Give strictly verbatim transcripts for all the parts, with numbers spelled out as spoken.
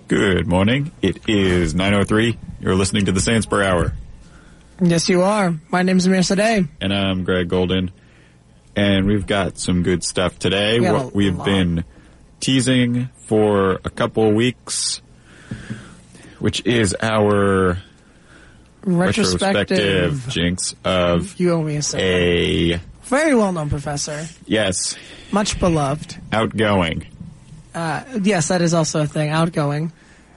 Good morning. It is nine oh three. You're listening to the Saints Per Hour. Yes, you are. My name's Amir Sadeh. And I'm Greg Golden. And we've got some good stuff today. We What we've lot. been teasing for a couple of weeks, which is our retrospective, retrospective jinx of you owe me a, second. a very well-known professor. Yes. Much beloved. Outgoing. Uh, yes, that is also a thing. Outgoing.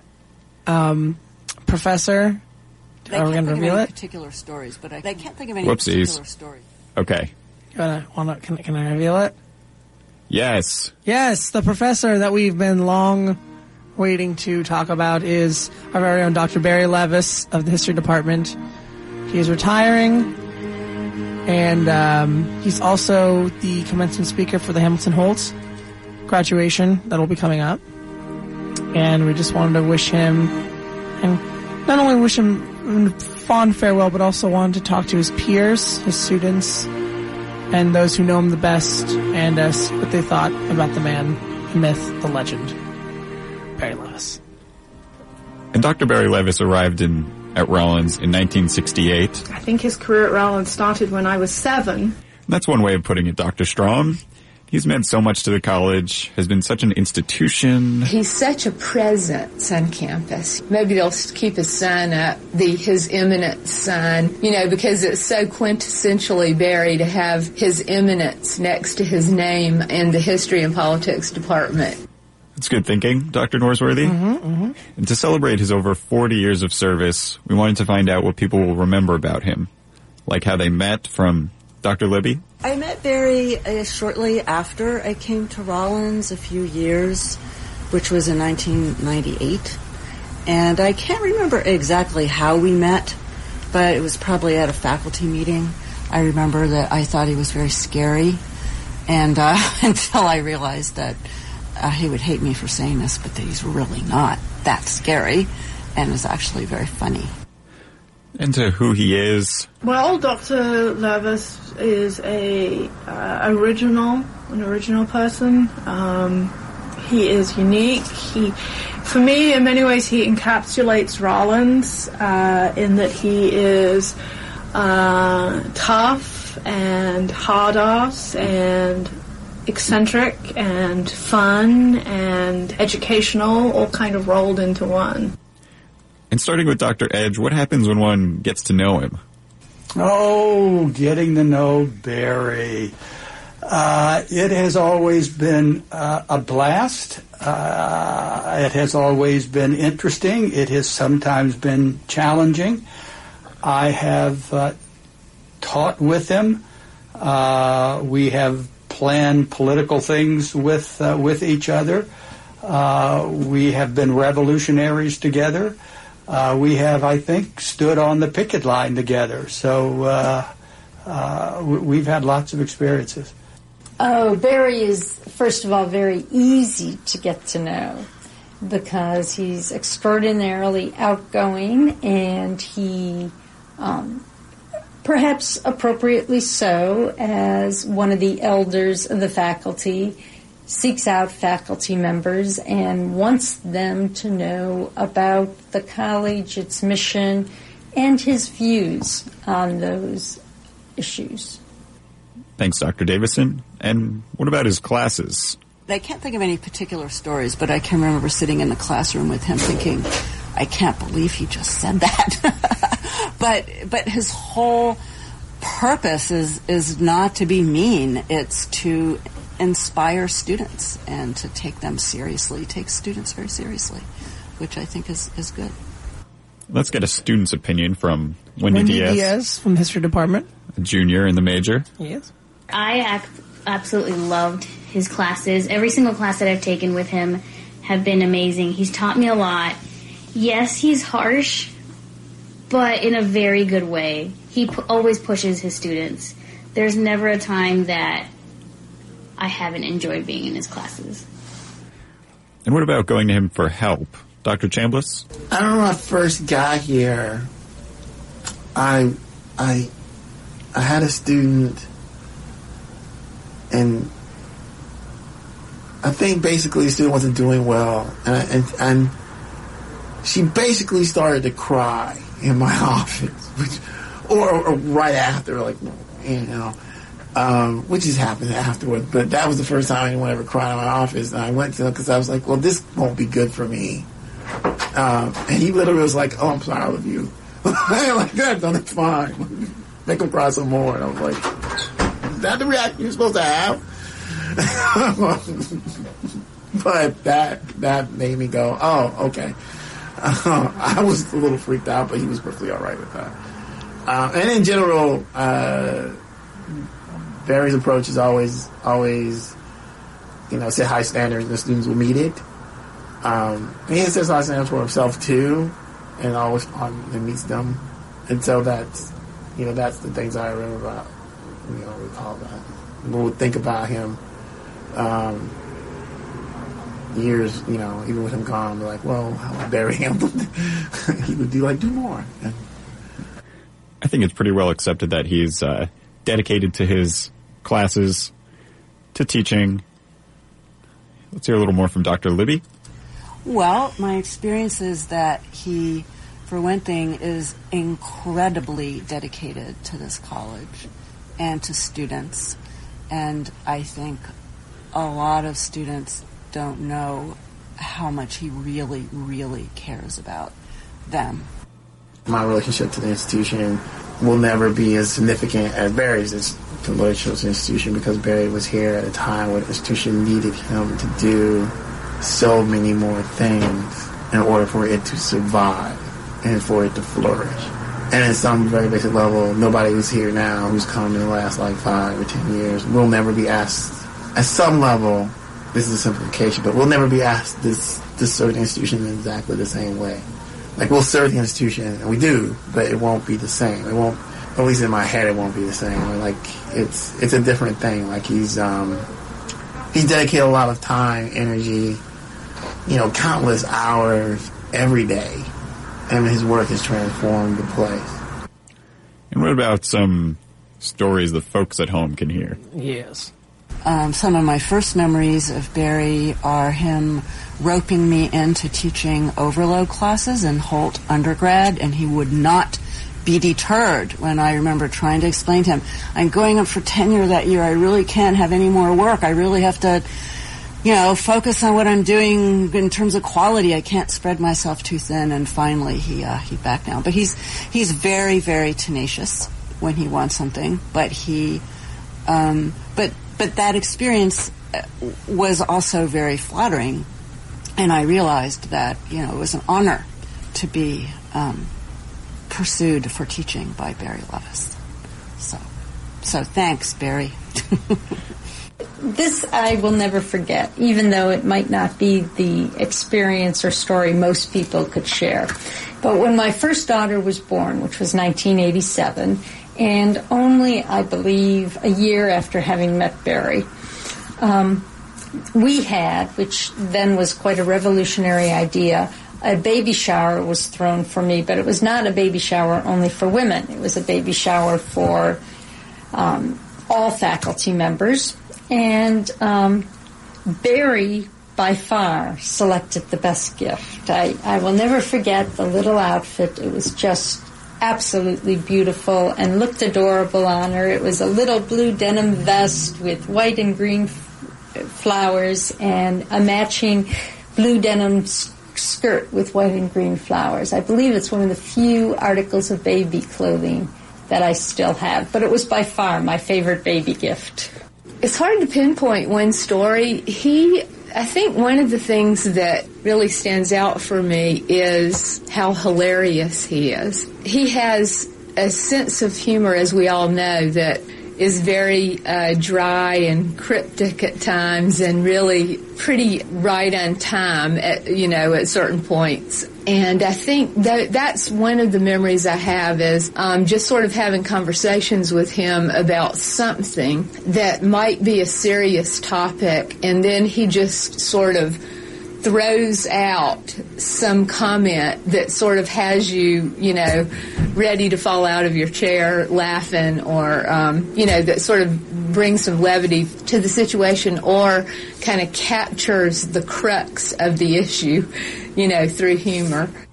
Um, professor. They Are we can't going to think reveal of any it? particular stories, but I, they can't think of any Whoopsies. particular story. Okay. You wanna, wanna, can, can I reveal it? Yes. Yes, the professor that we've been long waiting to talk about is our very own Doctor Barry Levis of the History Department. He is retiring, and um, he's also the commencement speaker for the Hamilton Holt graduation that will be coming up. And we just wanted to wish him, and not only wish him a fond farewell, but also wanted to talk to his peers, his students, and those who know him the best, and uh, see what they thought about the man, the myth, the legend, Barry Levis. And Doctor Barry Levis arrived in at Rollins in nineteen sixty-eight. I think his career at Rollins started when I was seven. And that's one way of putting it, Doctor Strom. He's meant so much to the college, has been such an institution. He's such a presence on campus. Maybe they'll keep his sign up, the His Eminence sign, you know, because it's so quintessentially Barry to have His Eminence next to his name in the History and Politics Department. It's good thinking, Doctor Norsworthy. Mm-hmm, mm-hmm. And to celebrate his over forty years of service, we wanted to find out what people will remember about him. Like how they met from Doctor Libby. I met Barry uh, shortly after I came to Rollins, a few years, which was in nineteen ninety-eight. And I can't remember exactly how we met, but it was probably at a faculty meeting. I remember that I thought he was very scary, and uh, until I realized that uh, he would hate me for saying this, but that he's really not that scary, and is actually very funny. Into who he is. Well, Doctor Levis is a uh, original, an original person. Um, he is unique. He, for me, in many ways, he encapsulates Rollins uh, in that he is uh, tough and hard-ass and eccentric and fun and educational, all kind of rolled into one. And starting with Doctor Edge, what happens when one gets to know him? Oh, getting to know Barry. Uh, it has always been uh, a blast. Uh, it has always been interesting. It has sometimes been challenging. I have uh, taught with him. Uh, we have planned political things with uh, with each other. Uh, we have been revolutionaries together. Uh, we have, I think, stood on the picket line together. So uh, uh, we've had lots of experiences. Oh, Barry is, first of all, very easy to get to know because he's extraordinarily outgoing and he, um, perhaps appropriately so, as one of the elders of the faculty, seeks out faculty members and wants them to know about the college, its mission, and his views on those issues. Thanks, Doctor Davison. And what about his classes? I can't think of any particular stories, but I can remember sitting in the classroom with him thinking, I can't believe he just said that. but but his whole purpose is, is not to be mean. It's to inspire students and to take them seriously, take students very seriously, which I think is, is good. Let's get a student's opinion from Wendy, Wendy Diaz. Diaz from the History Department. A junior in the major. Yes. I ac- absolutely loved his classes. Every single class that I've taken with him have been amazing. He's taught me a lot. Yes, he's harsh, but in a very good way. He pu- always pushes his students. There's never a time that I haven't enjoyed being in his classes. And what about going to him for help? Doctor Chambliss? I remember when I first got here, I, I, I had a student, and I think basically the student wasn't doing well, and I, and, and she basically started to cry in my office, which, or, or right after, like, you know, um, which has happened afterwards. But that was the first time anyone ever cried in my office. And I went to him because I was like, well, this won't be good for me. Um, and he literally was like, oh, I'm sorry, I love you. Like that, no, that's fine. Make him cry some more. And I was like, is that the reaction you're supposed to have? But that that made me go, oh, okay. Uh, I was a little freaked out, but he was perfectly all right with that. Uh, and in general, uh, Barry's approach is always, always, you know, set high standards and the students will meet it. Um, and he sets high standards for himself too, and always on and meets them. And so that's, you know, that's the things I remember about, you know, recall that. We'll think about him, um, years, you know, even with him gone, be like, well, how would Barry handle it? He would be like, do more. And I think it's pretty well accepted that he's uh, dedicated to his classes, to teaching. Let's hear a little more from Doctor Libby. Well, my experience is that he, for one thing, is incredibly dedicated to this college and to students. And I think a lot of students don't know how much he really, really cares about them. My relationship to the institution will never be as significant as Barry's relationship to the institution, because Barry was here at a time where the institution needed him to do so many more things in order for it to survive and for it to flourish. And at some very basic level, nobody who's here now, who's come in the last like five or ten years, will never be asked, at some level, this is a simplification, but we'll never be asked this, to serve the institution in exactly the same way. Like, we'll serve the institution, and we do, but it won't be the same. It won't, at least in my head, it won't be the same. Like, it's it's a different thing. Like, he's um he's dedicated a lot of time, energy, you know, countless hours every day, and his work has transformed the place. And what about some stories the folks at home can hear? Yes. Um, some of my first memories of Barry are him roping me into teaching overload classes in Holt undergrad, and he would not be deterred when I remember trying to explain to him, I'm going up for tenure that year, I really can't have any more work, I really have to, you know, focus on what I'm doing in terms of quality, I can't spread myself too thin, and finally he uh, he backed down. But he's he's very, very tenacious when he wants something, but he, um, but But that experience was also very flattering, and I realized that, you know, it was an honor to be um, pursued for teaching by Barry Levis. So, so thanks, Barry. This I will never forget, even though it might not be the experience or story most people could share. But when my first daughter was born, which was nineteen eighty-seven, and only, I believe, a year after having met Barry, um, we had, which then was quite a revolutionary idea, a baby shower was thrown for me, but it was not a baby shower only for women. It was a baby shower for um, all faculty members. And um, Barry, by far, selected the best gift. I, I will never forget the little outfit. It was just absolutely beautiful and looked adorable on her. It was a little blue denim vest with white and green f- flowers and a matching blue denim s- skirt with white and green flowers. I believe it's one of the few articles of baby clothing that I still have, but it was by far my favorite baby gift. It's hard to pinpoint one story. He, I think one of the things that really stands out for me is how hilarious he is. He has a sense of humor, as we all know, that is very uh, dry and cryptic at times, and really pretty right on time at, you know, at certain points. And I think that that's one of the memories I have, is um, just sort of having conversations with him about something that might be a serious topic, and then he just sort of throws out some comment that sort of has you, you know, ready to fall out of your chair laughing, or, um, you know, that sort of brings some levity to the situation, or kind of captures the crux of the issue, you know, through humor.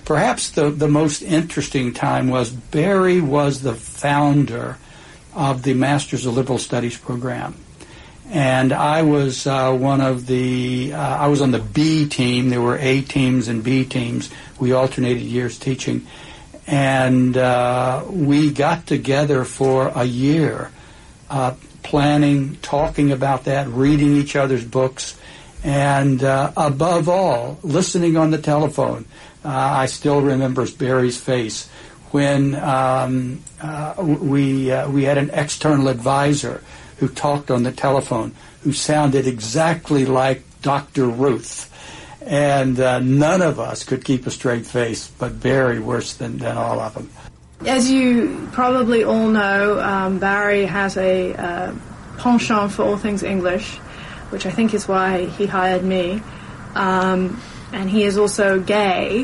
perhaps the, the most interesting time was Barry was the founder of the Masters of Liberal Studies program. And I was uh, one of the, uh, I was on the B team. There were A teams and B teams. We alternated years teaching. And uh, we got together for a year, uh, planning, talking about that, reading each other's books, and uh, above all, listening on the telephone. Uh, I still remember Barry's face when um, uh, we uh, we had an external advisor who talked on the telephone, who sounded exactly like Doctor Ruth. And uh, none of us could keep a straight face, but Barry worse than, than all of them. As you probably all know, um, Barry has a uh, penchant for all things English, which I think is why he hired me. Um, and he is also gay.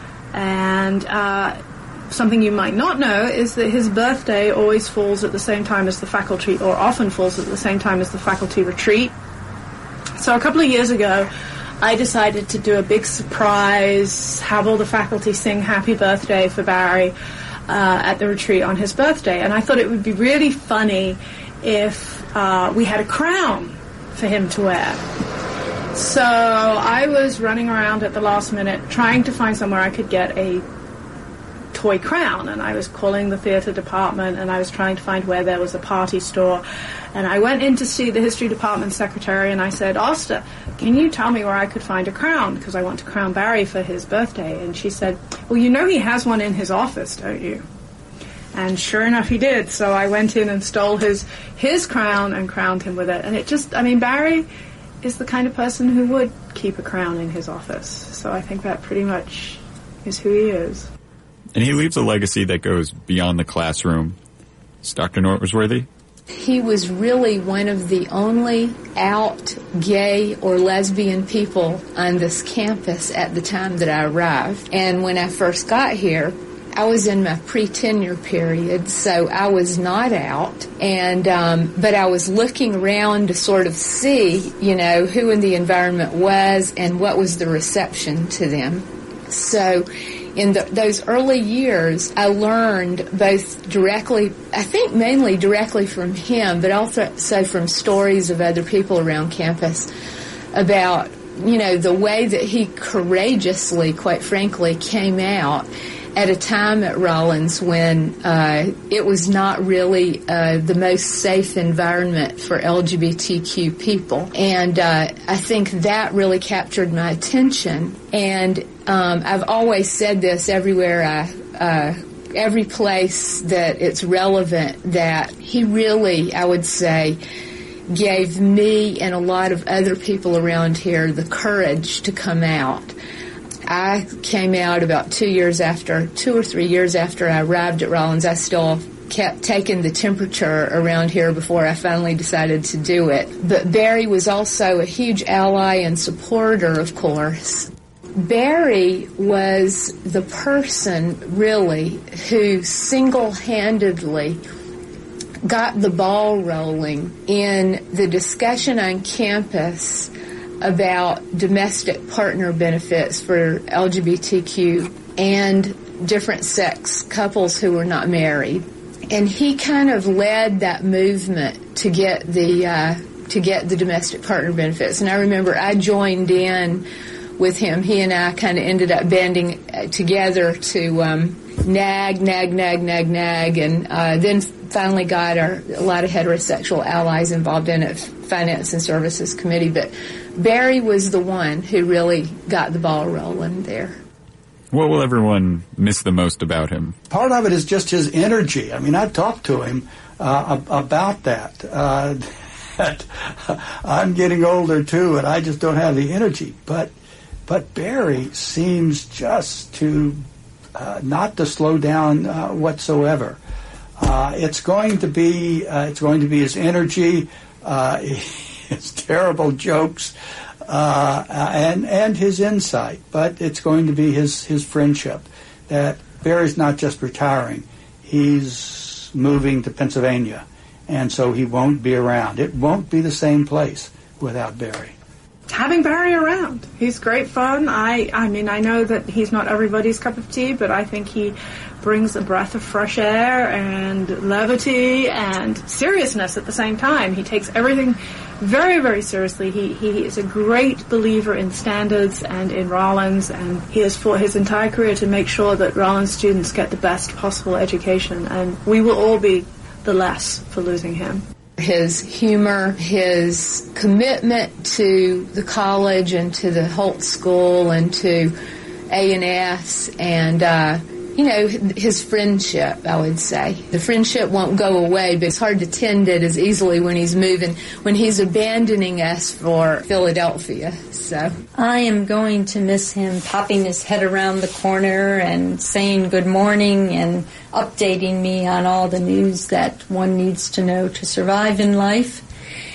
And uh, something you might not know is that his birthday always falls at the same time as the faculty, or often falls at the same time as the faculty retreat. So a couple of years ago, I decided to do a big surprise, have all the faculty sing happy birthday for Barry uh, at the retreat on his birthday. And I thought it would be really funny if uh, we had a crown for him to wear. So I was running around at the last minute trying to find somewhere I could get a toy crown, and I was calling the theater department, and I was trying to find where there was a party store. And I went in to see the history department secretary, and I said, Oster, can you tell me where I could find a crown, because I want to crown Barry for his birthday? And she said, well, you know he has one in his office, don't you? And sure enough, he did. So I went in and stole his his crown and crowned him with it. And it just, I mean, Barry is the kind of person who would keep a crown in his office. So I think that pretty much is who he is. And he leaves a legacy that goes beyond the classroom. Is Doctor Norsworthy? He was really one of the only out gay or lesbian people on this campus at the time that I arrived. And when I first got here, I was in my pre-tenure period, so I was not out. And um, but I was looking around to sort of see, you know, who in the environment was and what was the reception to them. So in the, those early years, I learned both directly, I think mainly directly from him, but also so from stories of other people around campus about, you know, the way that he courageously, quite frankly, came out at a time at Rollins when uh, it was not really uh, the most safe environment for L G B T Q people. And uh, I think that really captured my attention. And um, I've always said this everywhere I, uh, every place that it's relevant, that he really, I would say, gave me and a lot of other people around here the courage to come out. I came out about two years after, two or three years after I arrived at Rollins. I still kept taking the temperature around here before I finally decided to do it. But Barry was also a huge ally and supporter, of course. Barry was the person, really, who single-handedly got the ball rolling in the discussion on campus about domestic partner benefits for L G B T Q and different sex couples who were not married. And he kind of led that movement to get the uh, to get the domestic partner benefits. And I remember I joined in with him. He and I kind of ended up banding together to um, nag, nag, nag, nag, nag, and uh, then finally got our, a lot of heterosexual allies involved in it, Finance and Services Committee. But Barry was the one who really got the ball rolling there. What will everyone miss the most about him? Part of it is just his energy. I mean, I've talked to him uh, about that. Uh, that I'm getting older, too, and I just don't have the energy. But but Barry seems just to uh, not to slow down uh, whatsoever. Uh, it's going to be uh, it's going to be his energy, uh, his terrible jokes, uh, and and his insight. But it's going to be his his friendship. That Barry's not just retiring; he's moving to Pennsylvania, and so he won't be around. It won't be the same place without Barry. having Barry around. He's great fun. I, I mean, I know that he's not everybody's cup of tea, but I think he brings a breath of fresh air and levity and seriousness at the same time. He takes everything very, very seriously. He, he is a great believer in standards and in Rollins, and he has fought his entire career to make sure that Rollins students get the best possible education, and we will all be the less for losing him. His humor, his commitment to the college and to the Holt School and to A and S, and, uh, you know, his friendship, I would say. The friendship won't go away, but it's hard to tend it as easily when he's moving, when he's abandoning us for Philadelphia. So I am going to miss him popping his head around the corner and saying good morning and updating me on all the news that one needs to know to survive in life.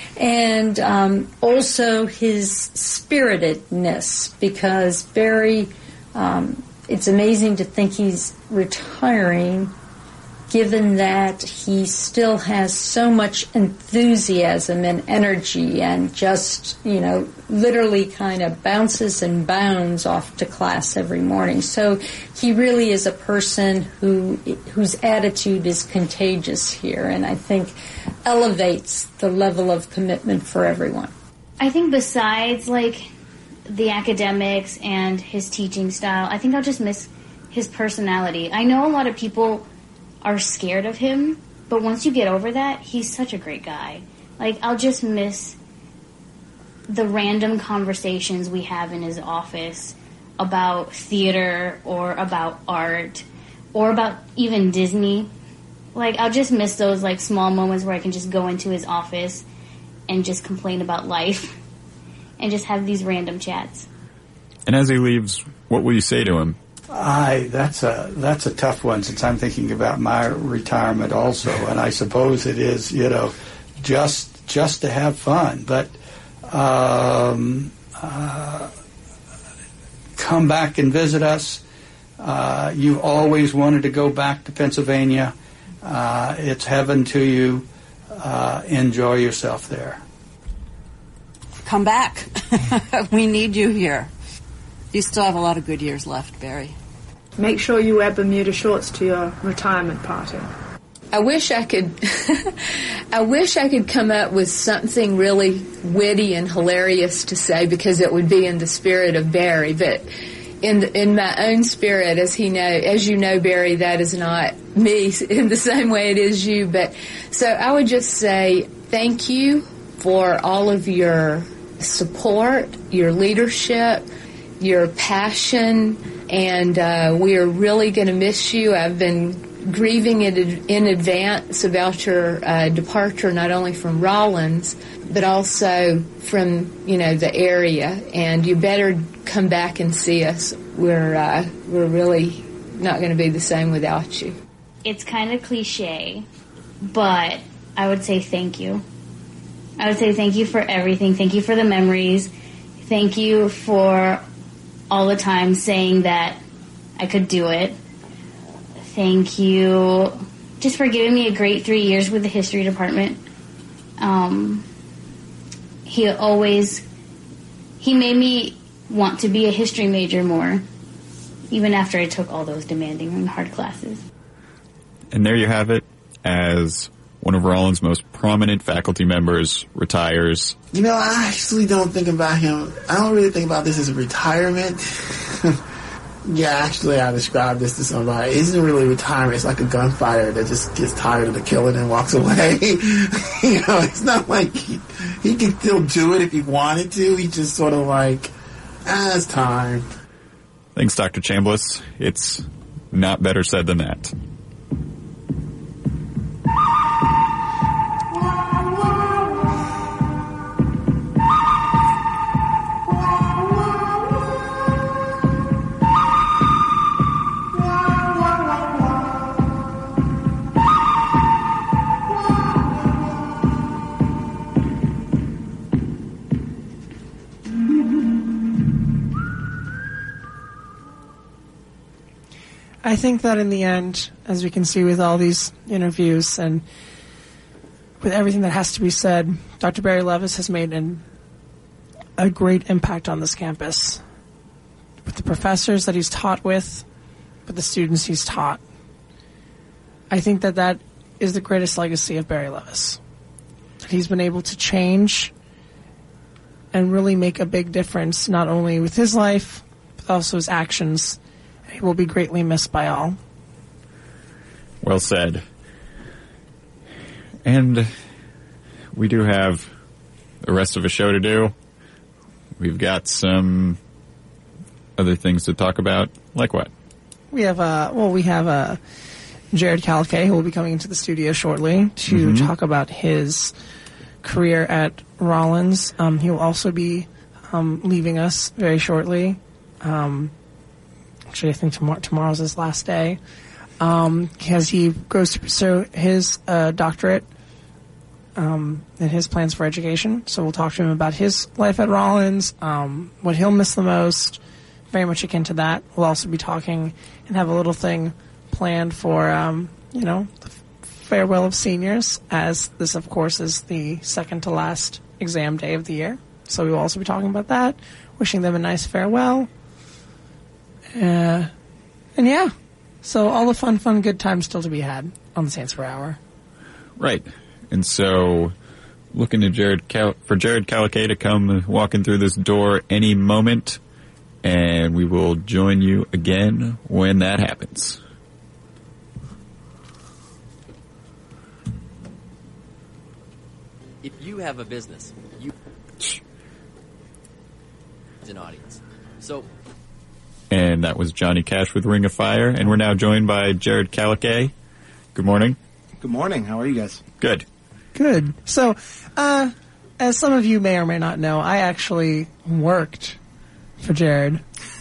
And um, also his spiritedness, because Barry, um, it's amazing to think he's retiring, given that he still has so much enthusiasm and energy and just, you know, literally kind of bounces and bounds off to class every morning. So he really is a person who whose attitude is contagious here, and I think elevates the level of commitment for everyone. I think besides, like, the academics and his teaching style, I think I'll just miss his personality. I know a lot of people are scared of him, but once you get over that, he's such a great guy. Like, I'll just miss the random conversations we have in his office about theater or about art or about even Disney. Like, I'll just miss those, like, small moments where I can just go into his office and just complain about life and just have these random chats. And as he leaves, what will you say to him? I that's a that's a tough one, since I'm thinking about my retirement also, and I suppose it is, you know, just just to have fun. But um, uh, come back and visit us. Uh, you've always wanted to go back to Pennsylvania. Uh, it's heaven to you. Uh, enjoy yourself there. Come back. We need you here. You still have a lot of good years left, Barry. Make sure you wear Bermuda shorts to your retirement party. I wish I could I wish I could come up with something really witty and hilarious to say, because it would be in the spirit of Barry, but in the, in my own spirit, as he know as you know, Barry, that is not me in the same way it is you. But so I would just say thank you for all of your support, your leadership, your passion, and uh, we are really going to miss you. I've been grieving in, in advance about your uh, departure, not only from Rollins, but also from, you know, the area. And you better come back and see us. We're uh, we're really not going to be the same without you. It's kind of cliche, but I would say thank you. I would say thank you for everything. Thank you for the memories. Thank you for all the time saying that I could do it. Thank you just for giving me a great three years with the history department. Um, he always, he made me want to be a history major more, even after I took all those demanding and hard classes. And there you have it, as one of Rollins' most prominent faculty members retires. You know, I actually don't think about him. I don't really think about this as a retirement. Yeah, actually, I described this to somebody. It isn't really retirement. It's like a gunfighter that just gets tired of the killing and walks away. You know, it's not like he, he can still do it if he wanted to. He's just sort of like, ah, it's time. Thanks, Doctor Chambliss. It's not better said than that. I think that in the end, as we can see with all these interviews and with everything that has to be said, Doctor Barry Levis has made an a great impact on this campus with the professors that he's taught with, with the students he's taught. I think that that is the greatest legacy of Barry Levis. That he's been able to change and really make a big difference, not only with his life, but also his actions. He will be greatly missed by all. Well said. And we do have the rest of a show to do. We've got some other things to talk about. Like what? We have, uh, well, we have, uh, Jared Calkay, who will be coming into the studio shortly to Mm-hmm. talk about his career at Rollins. Um, he will also be um, leaving us very shortly. Um, actually, I think tomorrow, tomorrow's his last day. Um, because he goes to pursue his uh, doctorate um, and his plans for education. So we'll talk to him about his life at Rollins, um, what he'll miss the most, very much akin to that. We'll also be talking and have a little thing planned for, um, you know, the farewell of seniors, as this, of course, is the second to last exam day of the year. So we will also be talking about that, wishing them a nice farewell. Uh, and yeah, so all the fun, fun, good times still to be had on the Saints per Hour. Right. And so, looking to Jared Cal- for Jared Calkay to come walking through this door any moment, and we will join you again when that happens. If you have a business, you an audience. So, and that was Johnny Cash with Ring of Fire, and we're now joined by Jared Calkay. Good morning. Good morning. How are you guys? Good. Good. So, uh, as some of you may or may not know, I actually worked for Jared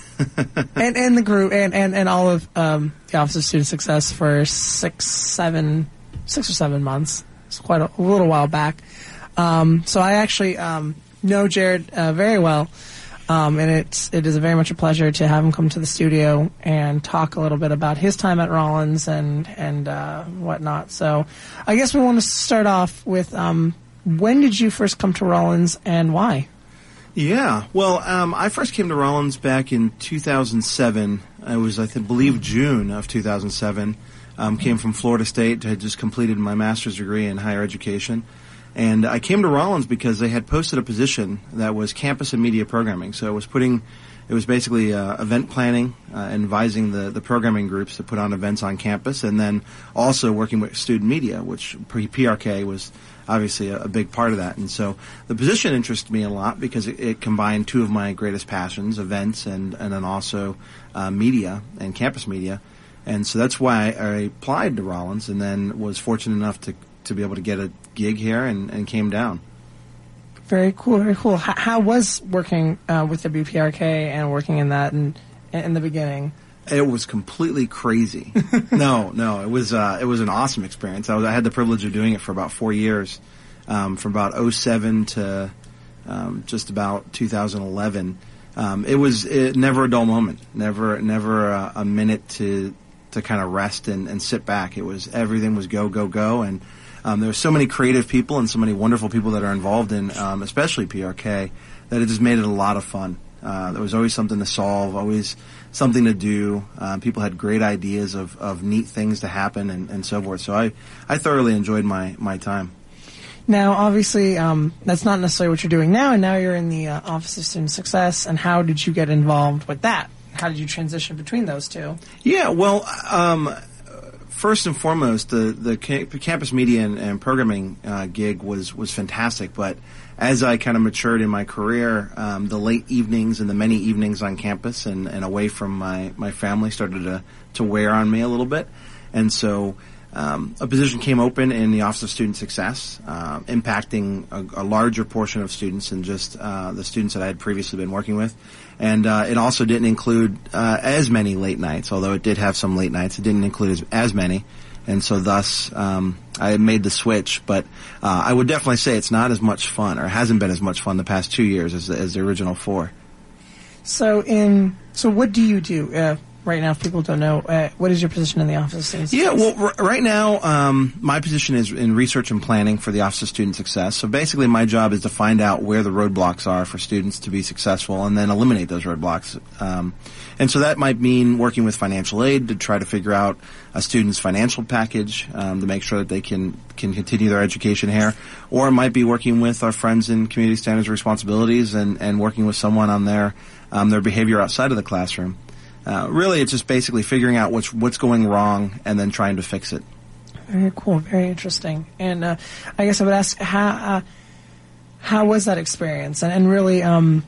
and and the group and, and, and all of um, the Office of Student Success for six, seven, six or seven months. It's quite a, a little while back. Um, so I actually um, know Jared uh, very well, um, and it's it is very much a pleasure to have him come to the studio and talk a little bit about his time at Rollins and and uh, whatnot. So I guess we want to start off with um, when did you first come to Rollins and why? Yeah, well, um, I first came to Rollins back in two thousand seven. I was, I th- believe, June of two thousand seven. Um, came from Florida State. I had just completed my master's degree in higher education. And I came to Rollins because they had posted a position that was campus and media programming. So it was putting, it was basically uh, event planning, uh, and advising the, the programming groups to put on events on campus, and then also working with student media, which P R K was obviously a, a big part of that. And so the position interested me a lot because it, it combined two of my greatest passions, events and, and then also uh, media and campus media. And so that's why I, I applied to Rollins and then was fortunate enough to to be able to get a gig here and, and came down. Very cool, very cool. How, how was working uh, with W P R K and working in that in, in the beginning? It was completely crazy. no, no, it was uh, it was an awesome experience. I was I had the privilege of doing it for about four years, um, from about oh seven to um, just about two thousand eleven. Um, it was it, never a dull moment, never never a, a minute to to kind of rest and, and sit back. It was everything was go go go, and um, there were so many creative people and so many wonderful people that are involved in, um, especially P R K, that it just made it a lot of fun. Uh, there was always something to solve, always something to do. Um, people had great ideas of, of neat things to happen and, and so forth. So I, I thoroughly enjoyed my, my time. Now, obviously, um, that's not necessarily what you're doing now, and now you're in the uh, Office of Student Success. And how did you get involved with that? How did you transition between those two? Yeah, well, um, first and foremost, the the campus media and, and programming uh, gig was was fantastic. But as I kind of matured in my career, um, the late evenings and the many evenings on campus and, and away from my, my family started to to wear on me a little bit, and so. Um, a position came open in the Office of Student Success, uh, impacting a, a larger portion of students than just uh, the students that I had previously been working with. And uh, it also didn't include uh, as many late nights, although it did have some late nights. It didn't include as, as many. And so thus, um, I made the switch. But uh, I would definitely say it's not as much fun, or hasn't been as much fun the past two years as the, as the original four. So in so what do you do? Uh, right now, if people don't know, uh, what is your position in the Office of Student Success? Yeah, well, r- right now, um, my position is in research and planning for the Office of Student Success. So basically, my job is to find out where the roadblocks are for students to be successful and then eliminate those roadblocks. Um, and so that might mean working with financial aid to try to figure out a student's financial package um, to make sure that they can, can continue their education here. Or it might be working with our friends in Community Standards and Responsibilities and, and working with someone on their, um, their behavior outside of the classroom. Uh, really, it's just basically figuring out what's what's going wrong and then trying to fix it. Very cool, very interesting. And uh, I guess I would ask, how uh, how was that experience? And, and really, um,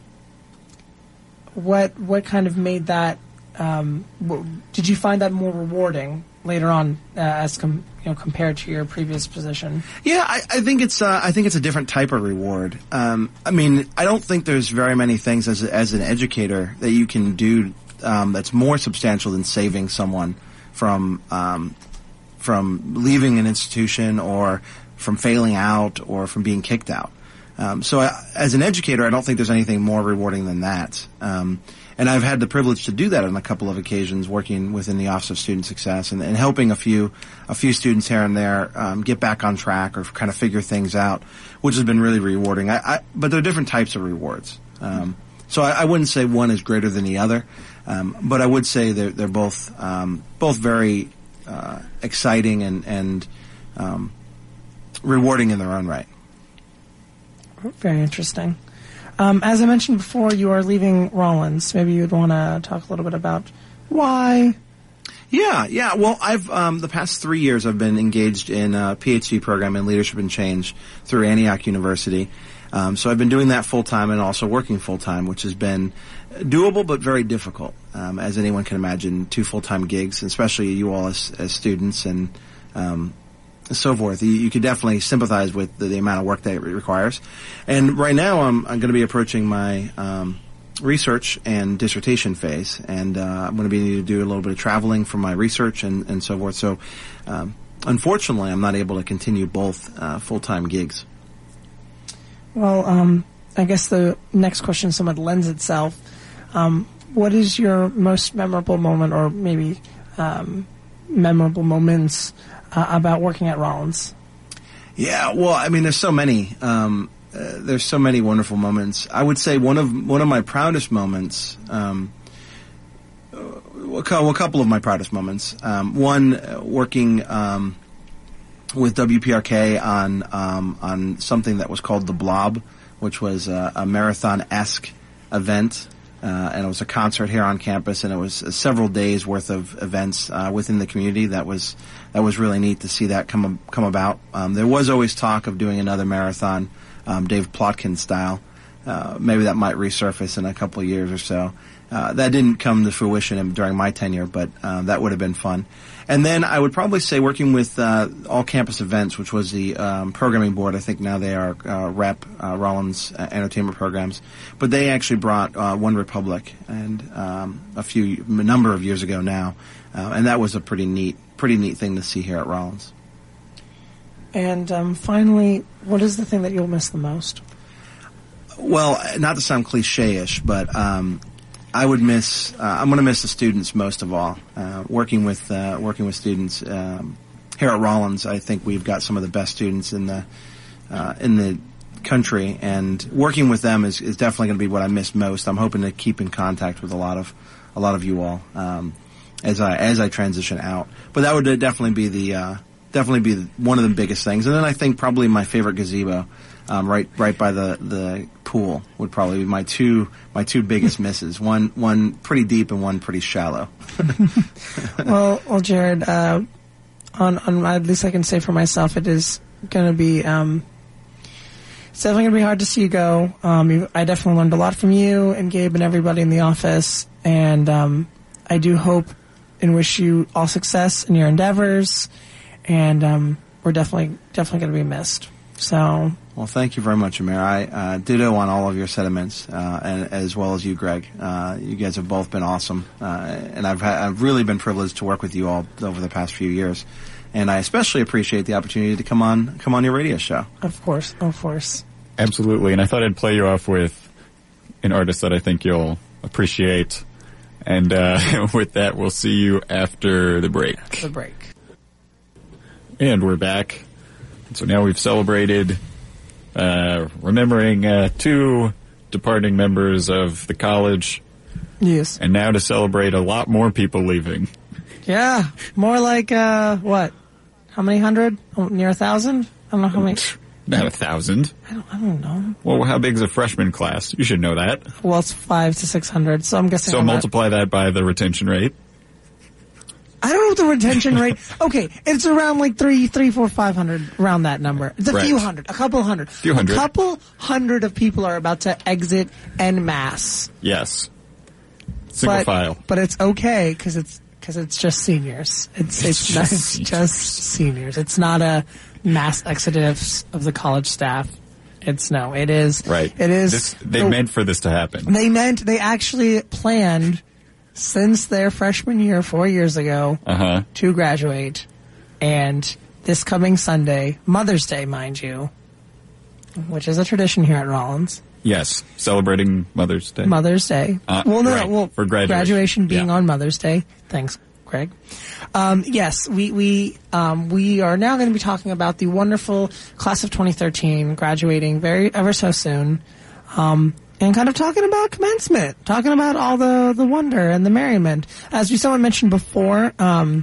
what what kind of made that? Um, w- did you find that more rewarding later on, uh, as com- you know, compared to your previous position? Yeah, I, I think it's uh, I think it's a different type of reward. Um, I mean, I don't think there's very many things as a, as an educator that you can do Um, that's more substantial than saving someone from um, from leaving an institution or from failing out or from being kicked out. Um, so I, as an educator, I don't think there's anything more rewarding than that. Um, and I've had the privilege to do that on a couple of occasions, working within the Office of Student Success and, and helping a few a few students here and there um, get back on track or kind of figure things out, which has been really rewarding. I, I, but there are different types of rewards. Um, so I, I wouldn't say one is greater than the other. Um, but I would say they're, they're both um, both very uh, exciting and, and um, rewarding in their own right. Very interesting. Um, as I mentioned before, you are leaving Rollins. Maybe you'd want to talk a little bit about why. Yeah, yeah. Well, I've um, the past three years I've been engaged in a PhD program in leadership and change through Antioch University. Um, so I've been doing that full time and also working full time, which has been doable but very difficult, um, as anyone can imagine. Two full time gigs, especially you all as, as students and um, so forth. You, you could definitely sympathize with the, the amount of work that it requires. And right now, I'm, I'm going to be approaching my um, research and dissertation phase, and uh, I'm going to be needing to do a little bit of traveling for my research and, and so forth. So, um, unfortunately, I'm not able to continue both uh, full time gigs. Well, um, I guess the next question somewhat lends itself. Um, what is your most memorable moment, or maybe um, memorable moments uh, about working at Rollins? Yeah, well, I mean, there's so many. Um, uh, there's so many wonderful moments. I would say one of one of my proudest moments. Um, well, a couple of my proudest moments. Um, one, uh, working. Um, with W P R K on um, on something that was called The Blob, which was a, a marathon-esque event, uh, and it was a concert here on campus, and it was uh, several days worth of events uh, within the community. That was that was really neat to see that come come about. Um, there was always talk of doing another marathon, um, Dave Plotkin style. Uh, maybe that might resurface in a couple of years or so. Uh, that didn't come to fruition during my tenure, but uh, that would have been fun. And then I would probably say working with uh, All Campus Events, which was the um, programming board. I think now they are uh, Rep uh, Rollins uh, Entertainment Programs, but they actually brought uh, One Republic and um, a few a number of years ago now, uh, and that was a pretty neat, pretty neat thing to see here at Rollins. And um, finally, what is the thing that you'll miss the most? Well, not to sound cliche-ish, but um, I would miss. Uh, I'm going to miss the students most of all. Uh, working with uh, working with students um, here at Rollins, I think we've got some of the best students in the uh, in the country, and working with them is, is definitely going to be what I miss most. I'm hoping to keep in contact with a lot of a lot of you all um, as I as I transition out. But that would definitely be the uh, definitely be one of the biggest things. And then I think probably my favorite gazebo. Um, right, right by the, the pool would probably be my two my two biggest misses. One one pretty deep and one pretty shallow. well, well, Jared, uh, on on at least I can say for myself, it is going to be um, it's definitely going to be hard to see you go. Um, you, I definitely learned a lot from you and Gabe and everybody in the office, and um, I do hope and wish you all success in your endeavors. And um, we're definitely definitely going to be missed. So. Well, thank you very much, Amir. I uh, ditto on all of your sentiments, uh, and as well as you, Greg. Uh, you guys have both been awesome, uh, and I've ha- I've really been privileged to work with you all over the past few years, and I especially appreciate the opportunity to come on come on your radio show. Of course, of course, absolutely. And I thought I'd play you off with an artist that I think you'll appreciate, And uh, with that, we'll see you after the break. After the break. And we're back. So now we've celebrated uh, remembering uh, two departing members of the college. Yes. And now to celebrate a lot more people leaving. Yeah. More like, uh, what? How many hundred? Oh, near a thousand? I don't know how many. Not a thousand. I don't, I don't know. Well, how big is a freshman class? You should know that. Well, it's five to six hundred, so I'm guessing. So on multiply that. that by the retention rate. I don't know what the retention rate. Okay, it's around like three, three, four, five hundred, around that number. It's a right. few hundred, a couple hundred. Few hundred. A couple hundred of people are about to exit en masse. Yes. Single but, file. But it's okay because it's because it's just seniors. It's it's, It's not, just it's just seniors. It's not a mass exodus of the college staff. It's no. It is right. It is. This, they the, meant for this to happen. They meant they actually planned since their freshman year four years ago uh-huh. to graduate, and this coming Sunday, Mother's Day, mind you, which is a tradition here at Rollins. Yes, celebrating Mother's Day. Mother's Day. Uh, well, no, right, well, for graduation, graduation being yeah. on Mother's Day. Thanks, Craig. Um, yes, we we um, we are now going to be talking about the wonderful class of twenty thirteen graduating very ever so soon, um, and kind of talking about commencement, talking about all the the wonder and the merriment. As we someone mentioned before, um,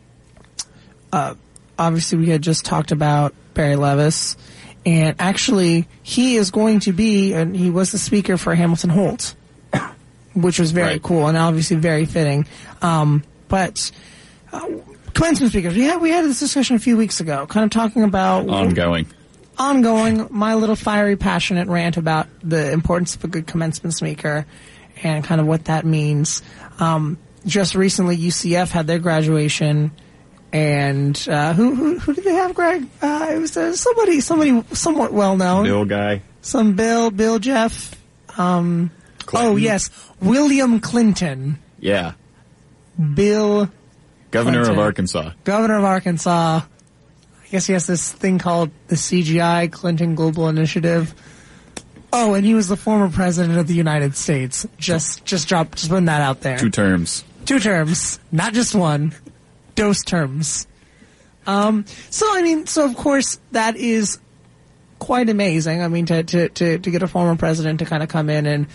uh, obviously we had just talked about Barry Levis. And actually, he is going to be, and he was the speaker for Hamilton Holt, which was very right. cool and obviously very fitting. Um, but uh, commencement speakers, we had we had this discussion a few weeks ago, kind of talking about ongoing, ongoing. My little fiery, passionate rant about the importance of a good commencement speaker and kind of what that means. Um, just recently, U C F had their graduation. And uh, who, who who did they have, Greg? Uh, it was uh, somebody somebody somewhat well known. Bill guy. Some Bill Bill Jeff. Um, oh yes, William Clinton. Yeah. Bill. Governor Clinton. of Arkansas. Governor of Arkansas. I guess he has this thing called the C G I, Clinton Global Initiative. Oh, and he was the former president of the United States. Just just drop just putting that out there. Two terms. Two terms, not just one. Those terms. Um, so, I mean, so of course that is quite amazing. I mean, to, to, to, to get a former president to kind of come in and,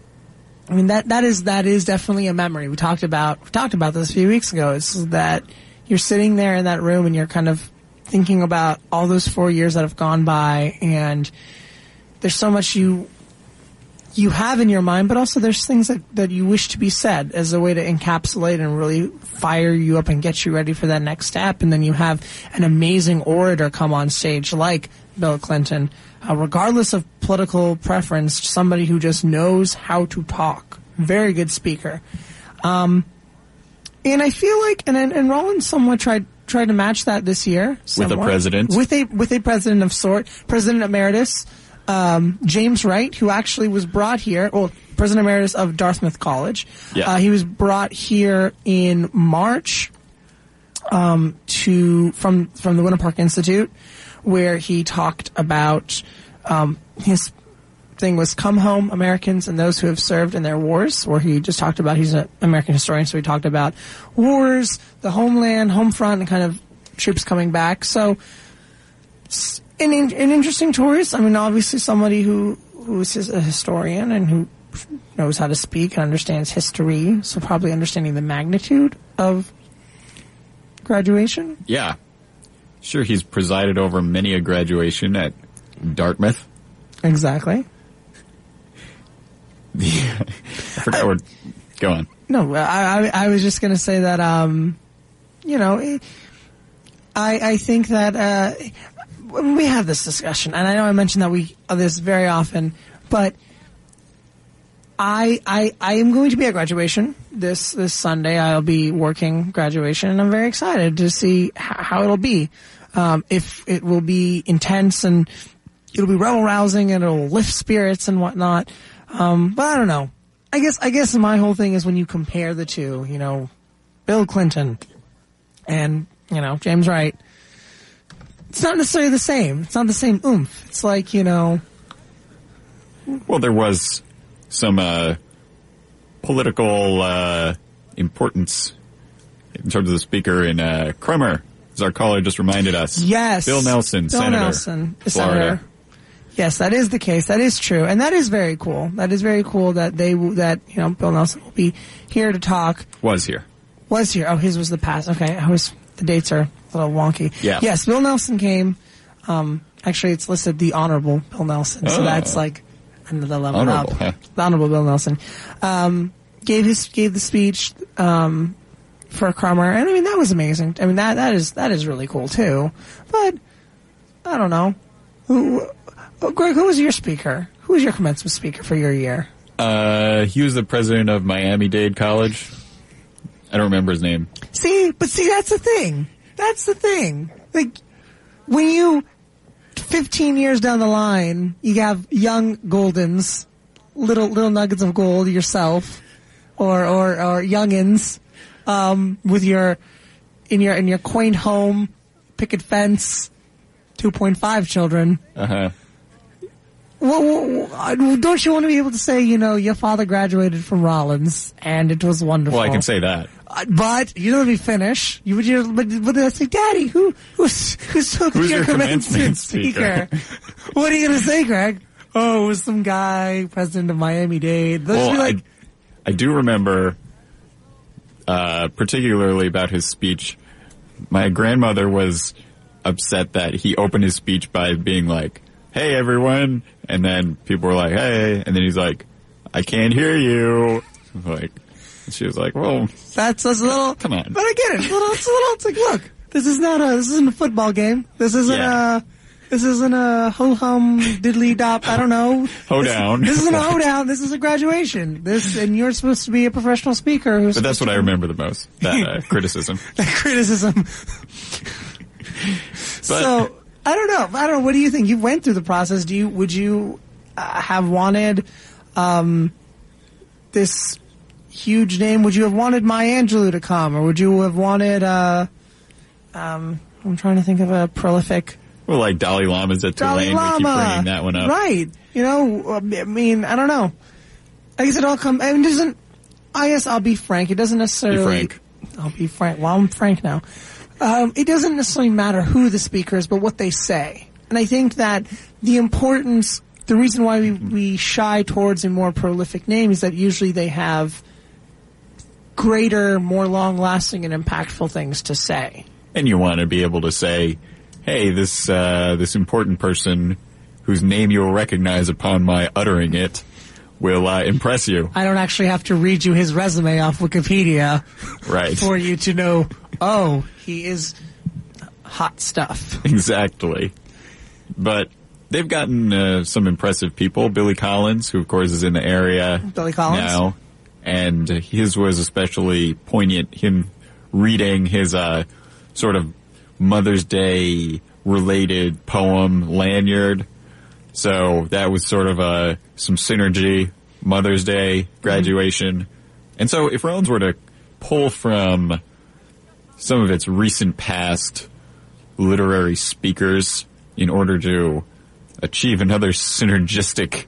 I mean, that, that is, that is definitely a memory. We talked about, we talked about this a few weeks ago. It's that you're sitting there in that room and you're kind of thinking about all those four years that have gone by, and there's so much you, you have in your mind, but also there's things that, that you wish to be said as a way to encapsulate and really fire you up and get you ready for that next step. And then you have an amazing orator come on stage like Bill Clinton, uh, regardless of political preference, somebody who just knows how to talk. Very good speaker. Um, and I feel like, and, and Rollins somewhat tried, tried to match that this year. Somewhat. With a president. With a, with a president of sort, President Emeritus. Um, James Wright, who actually was brought here, well, President Emeritus of Dartmouth College. Yeah. Uh, he was brought here in March, um, to, from, from the Winter Park Institute, where he talked about, um, his thing was Come Home, Americans and Those Who Have Served in Their Wars, where he just talked about, he's an American historian, so he talked about wars, the homeland, home front, and kind of troops coming back. So, An, an interesting tourist. I mean, obviously somebody who, who is a historian and who knows how to speak and understands history, so probably understanding the magnitude of graduation. Yeah. Sure, he's presided over many a graduation at Dartmouth. Exactly. I forgot where... Go on. No, I, I, I was just going to say that, um, you know, I, I think that, uh, we have this discussion, and I know I mention that we uh, this very often, but I, I, I am going to be at graduation this, this Sunday. I'll be working graduation, and I'm very excited to see h- how it'll be. Um, if it will be intense and it'll be rebel rousing and it'll lift spirits and whatnot. Um, but I don't know. I guess, I guess my whole thing is when you compare the two, you know, Bill Clinton and, you know, James Wright, it's not necessarily the same. It's not the same oomph. It's like, you know... Well, there was some uh, political uh, importance in terms of the speaker in uh, Crummer, as our caller just reminded us. Yes. Bill Nelson, Bill Senator. Nelson, Florida. Senator. Yes, that is the case. That is true. And that is very cool. That is very cool that they, that, you know, Bill Nelson will be here to talk. Was here. Was here. Oh, his was the past. Okay. I was, the dates are a little wonky. Yeah. Yes, Bill Nelson came. Um, actually, it's listed the Honorable Bill Nelson. So Oh. that's like another level Honorable, up. huh? The Honorable Bill Nelson. Um, gave his, gave the speech, um, for Crummer. And I mean, that was amazing. I mean, that, that is, that is really cool too. But, I don't know. Who, oh, Greg, who was your speaker? Who was your commencement speaker for your year? Uh, he was the president of Miami-Dade College. I don't remember his name. See, but see, that's the thing. That's the thing. Like, when you, fifteen years down the line, you have young Goldens, little, little nuggets of gold yourself, or, or, or youngins, um, with your, in your, in your quaint home, picket fence, two point five children. Uh-huh. Well, well, don't you want to be able to say, you know, your father graduated from Rollins and it was wonderful? Well, I can say that. Uh, but you don't let me finish. You would, you, but, but then I say, Daddy, who, who's, who's, Who's your your commencement commencement speaker? speaker? What are you going to say, Greg? Oh, it was some guy, president of Miami-Dade. Those Well, be like, I, I do remember, uh, particularly about his speech. My grandmother was upset that he opened his speech by being like, "Hey, everyone," and then people were like, "Hey," and then he's like, "I can't hear you." Like, she was like, "Well, that's, that's a little, come on." But I get it. It's a little, it's a little, it's like, look, this is not a, this isn't a football game. This isn't Yeah. a, this isn't a ho-hum, diddly-dop, I don't know. Hoedown. This, this isn't a hoedown. This is a graduation. This, and you're supposed to be a professional speaker who's But that's supposed what I to- remember the most, that uh, criticism. that criticism. So, I don't know. I don't know. What do you think? You went through the process. Do you, would you uh, have wanted, um, this huge name? Would you have wanted Maya Angelou to come, or would you have wanted, uh, um, I'm trying to think of a prolific Well, like Dalai Lama's at Dalai Tulane, we keep Lama. bringing that one up. Right. You know, I mean, I don't know. I guess it all comes, I mean, it doesn't, I guess I'll be frank. It doesn't necessarily. Be frank. I'll be frank. Well, I'm frank now. Um, it doesn't necessarily matter who the speaker is, but what they say. And I think that the importance, the reason why we, we shy towards a more prolific name is that usually they have greater, more long-lasting and impactful things to say. And you want to be able to say, "Hey, this uh, this important person whose name you will recognize upon my uttering it will uh, impress you." I don't actually have to read you his resume off Wikipedia Right. for you to know, oh, he is hot stuff. Exactly. But they've gotten uh, some impressive people. Billy Collins, who of course is in the area Billy Collins? now, and his was especially poignant. Him reading his uh, sort of Mother's Day related poem Lanyard. So that was sort of a some synergy. Mother's Day graduation, and so if Rollins were to pull from some of its recent past literary speakers in order to achieve another synergistic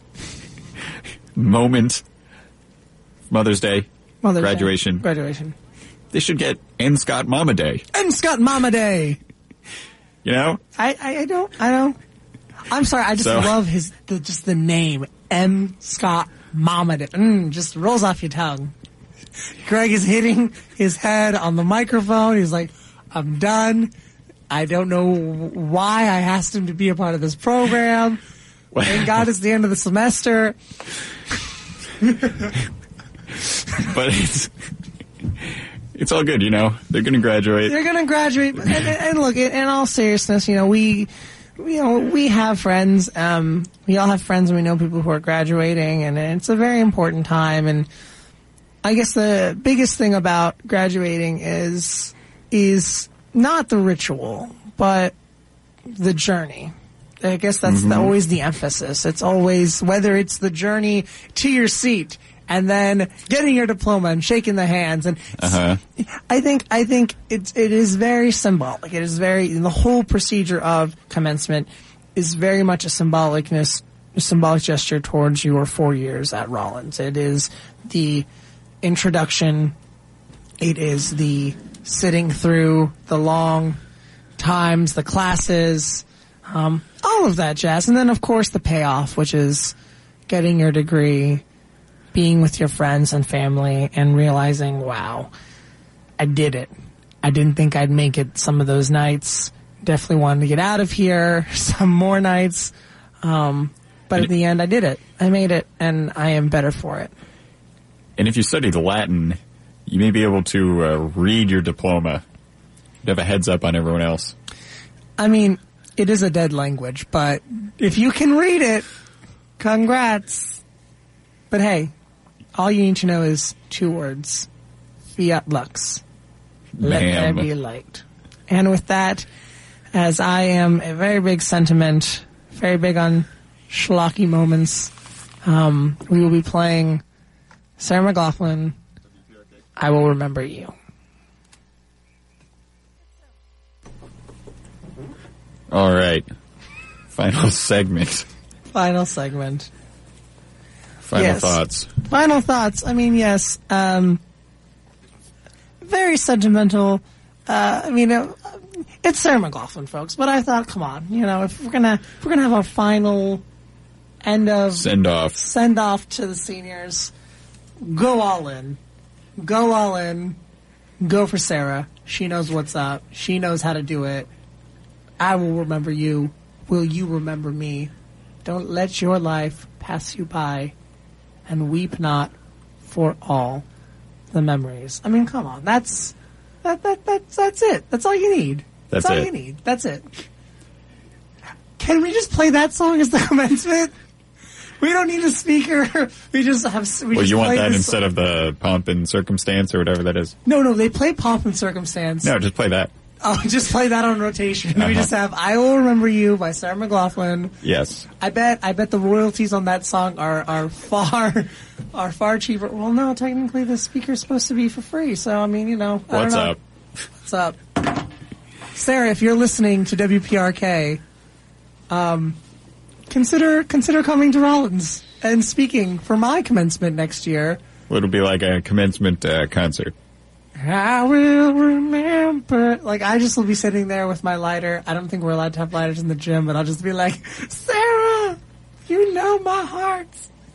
moment. Mother's Day, Mother's graduation. Day. Graduation. They should get N. Scott Mama Day. M. Scott Mama Day. You know? I, I, I don't, I don't. I'm sorry, I just So- love his, the, just the name. M. Scott Mama Day. Mm, just rolls off your tongue. Greg is hitting his head on the microphone. He's like, I'm done. I don't know why I asked him to be a part of this program. Thank God it's the end of the semester. But it's, it's all good, you know? They're going to graduate. They're going to graduate. And, and, and look, in, in all seriousness, you know, we, you know, we have friends. Um, we all have friends, and we know people who are graduating, and it's a very important time. And I guess the biggest thing about graduating is is not the ritual, but the journey. I guess that's the, always the emphasis. It's always whether it's the journey to your seat and then getting your diploma and shaking the hands. And Uh-huh. I think I think it's it is very symbolic. It is very the whole procedure of commencement is very much a symbolicness, a symbolic gesture towards your four years at Rollins. It is the introduction. It is the sitting through the long times, the classes, um, all of that jazz. And then, of course, the payoff, which is getting your degree, being with your friends and family, and realizing, wow, I did it. I didn't think I'd make it some of those nights. Definitely wanted to get out of here some more nights. Um, but at the end, I did it. I made it, and I am better for it. And if you study the Latin, you may be able to uh, read your diploma. You'd have a heads up on everyone else. I mean, it is a dead language, but if you can read it, congrats. But hey, all you need to know is two words. Fiat lux. Let there be light. And with that, as I am a very big sentiment, very big on schlocky moments, um, we will be playing Sarah McLachlan, I Will Remember You. All right. Final segment. Final segment. Final yes. thoughts. Final thoughts. I mean, yes. Um, very sentimental. Uh, I mean, it, it's Sarah McLachlan, folks. But I thought, come on, you know, if we're gonna if we're gonna have our final end of send off, send off to the seniors, go all in, go all in, go for Sarah. She knows what's up. She knows how to do it. I will remember you. Will you remember me? Don't let your life pass you by, and weep not for all the memories. I mean, come on. That's that that that's that's it. That's all you need. That's, that's all it. you need. That's it. Can we just play that song as the commencement? We don't need a speaker. We just have. We well, just you want that this instead song. of the pomp and circumstance or whatever that is? No, no. They play Pomp and Circumstance. No, just play that. Oh, just play that on rotation. Uh-huh. We just have "I Will Remember You" by Sarah McLachlan. Yes. I bet. I bet the royalties on that song are are far are far cheaper. Well, no, technically the speaker's supposed to be for free. So I mean, you know, I What's don't know. up? What's up, Sarah? If you're listening to W P R K, um, consider consider coming to Rollins and speaking for my commencement next year. Well, it'll be like a commencement uh, concert. I will remember. Like, I just will be sitting there with my lighter. I don't think we're allowed to have lighters in the gym, but I'll just be like, Sarah, you know my heart.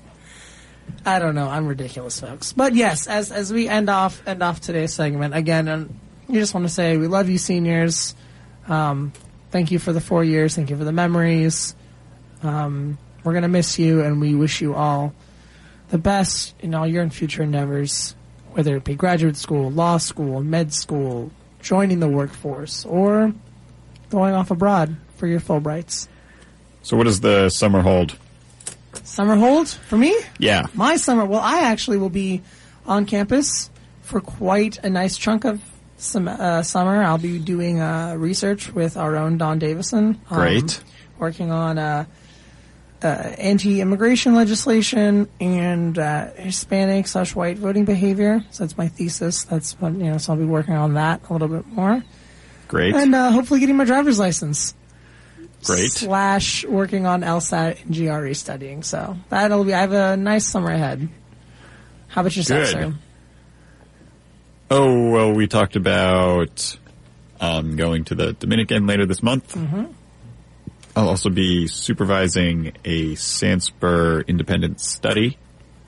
I don't know. I'm ridiculous, folks. But yes, as as we end off end off today's segment, again, and we just want to say we love you, seniors. Um, thank you for the four years. Thank you for the memories. Um, we're going to miss you, and we wish you all the best in all your future endeavors. Whether it be graduate school, law school, med school, joining the workforce, or going off abroad for your Fulbrights. So what does the summer hold? Summer hold for me? Yeah. My summer, well, I actually will be on campus for quite a nice chunk of some, uh, summer. I'll be doing uh, research with our own Don Davison. Um, Great. Working on uh, uh, anti-immigration legislation and uh, Hispanic slash white voting behavior. So that's my thesis. That's what, you know, so I'll be working on that a little bit more. Great. And uh, hopefully getting my driver's license. Great. Slash working on LSAT and G R E studying. So that'll be, I have a nice summer ahead. How about yourself, Good. sir? Oh, well, we talked about um, going to the Dominican later this month. Mm-hmm. I'll also be supervising a Sanspur independent study.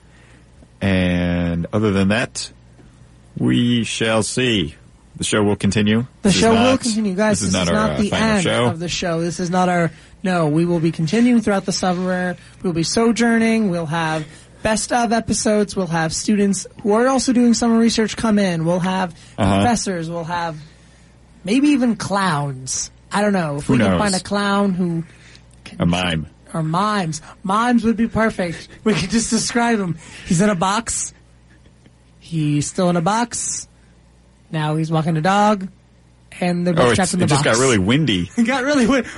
And other than that, we shall see. The show will continue. The This is show will not- continue. Guys, This is this not is our not uh, the final end show. of the show. This is not our... No, we will be continuing throughout the summer. We'll be sojourning. We'll have best of episodes. We'll have students who are also doing summer research come in. We'll have Uh-huh. professors. We'll have maybe even clowns. I don't know. If Who we can knows? find a clown who... A mime. Or mimes. Mimes would be perfect. We could just describe him. He's in a box. He's still in a box. Now he's walking a dog. And they're both Oh, trapped it's, in the it box. just got really windy. It got really weird.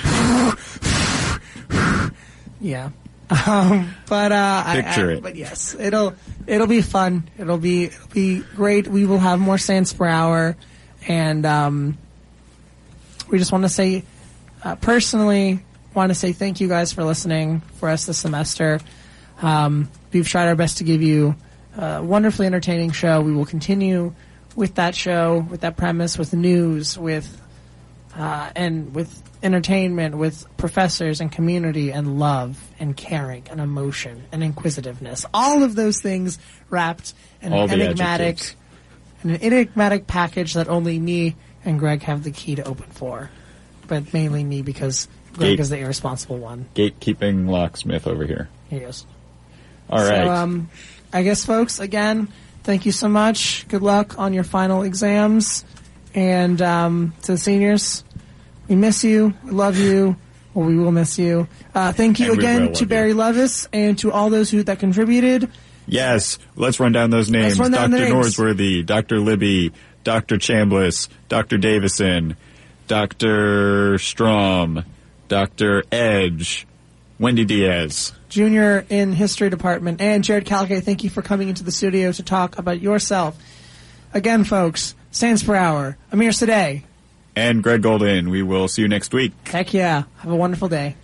Yeah. Um, but, uh, Picture I, I, it. but yes, it'll, it'll be fun. It'll be, it'll be great. We will have more cents per hour. And, um, we just want to say, uh, personally, want to say thank you guys for listening for us this semester. Um, we've tried our best to give you uh, wonderfully entertaining show. We will continue with that show, with that premise, with news, with uh, and with entertainment, with professors and community and love and caring and emotion and inquisitiveness. All of those things wrapped in All an the enigmatic, adjectives. in an enigmatic package that only me and Greg have the key to open for, but mainly me because Greg Gate- is the irresponsible one. Gatekeeping locksmith over here. He is. All right. So, um, I guess, folks, again, thank you so much. Good luck on your final exams. And um, to the seniors, we miss you. We love you. Well, we will miss you. Uh, thank you And we will again love to Barry Levis and to all those who that contributed. Yes, let's run down those names. run down the Doctor names. Norsworthy, Doctor Libby, Doctor Chambliss, Doctor Davison, Doctor Strom, Doctor Edge, Wendy Diaz. Junior in History Department, and Jared Calgay, thank you for coming into the studio to talk about yourself. Again, folks, Stands Per Hour, Amir Sadeh. And Greg Golden. We will see you next week. Heck yeah. Have a wonderful day.